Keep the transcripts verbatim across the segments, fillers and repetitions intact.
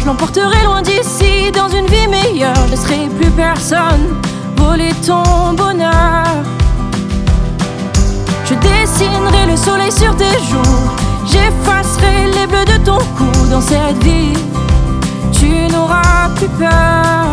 l'emporterai loin d'ici, dans une vie meilleure. Je laisserai plus personne voler ton bonheur. Je dessinerai le soleil sur tes joues, j'effacerai les bleus de ton cou. Dans cette vie, tu n'auras plus peur.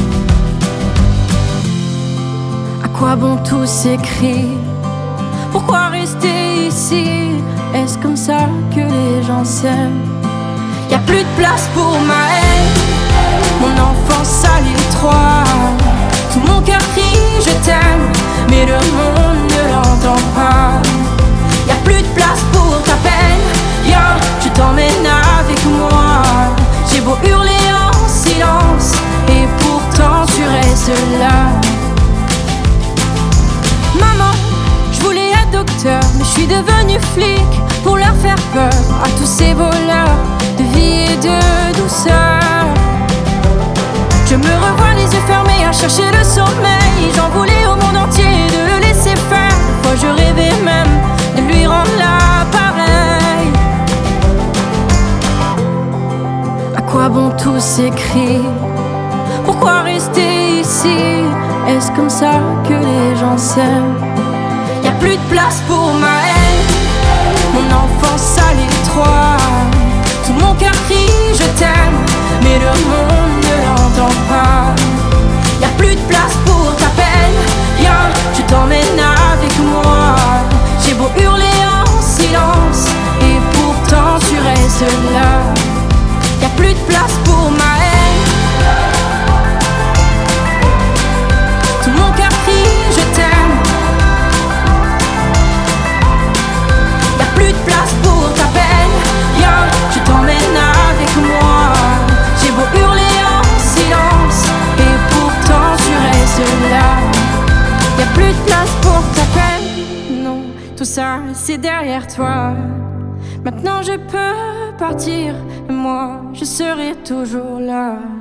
À quoi bon tous ces cris? Pourquoi rester ici? Est-ce comme ça que les gens s'aiment? Y'a plus de place pour ma haine. Mon enfance à l'étroit, tout mon cœur crie je t'aime, mais le monde ne l'entend pas. Y'a plus de place pour ta peine, viens, je t'emmène avec moi. J'ai beau hurler en silence, et pourtant tu restes là. Maman, je voulais être docteur, mais je suis devenue flic pour leur faire peur à tous ces voleurs de vie et de douceur. Je me revois les yeux fermés à chercher le sommeil. J'en voulais au monde entier de le laisser faire. Parfois je rêvais même de lui rendre l'appareil. À quoi bon tous ces cris? Pourquoi rester ici? Est-ce comme ça que les gens s'aiment? Y'a plus de place pour ma haine. Mon enfance à l'étroit, tout mon cœur crie je t'aime, mais le monde ne l'entend pas. Y'a plus de place pour ta peine, viens, je t'emmène avec moi. J'ai beau hurler en silence, et pourtant tu restes là. Y'a plus de place pour ma haine. Tout mon cœur crie je t'aime. Y'a plus de place pour ta peine, viens, je t'emmène avec moi. J'ai beau hurler en silence, et pourtant tu restes là. Y'a plus de place pour ta peine, non, tout ça c'est derrière toi. Maintenant je peux partir, et moi je serai toujours là.